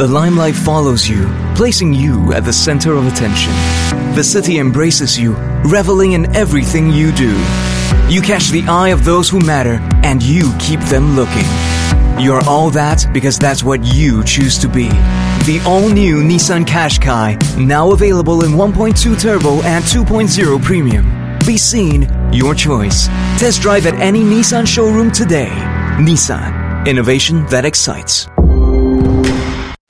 The limelight follows you, placing you at the center of attention. The city embraces you, reveling in everything you do. You catch the eye of those who matter, and you keep them looking. You're all that because that's what you choose to be. The all-new Nissan Qashqai, now available in 1.2 Turbo and 2.0 Premium. Be seen, your choice. Test drive at any Nissan showroom today. Nissan, innovation that excites.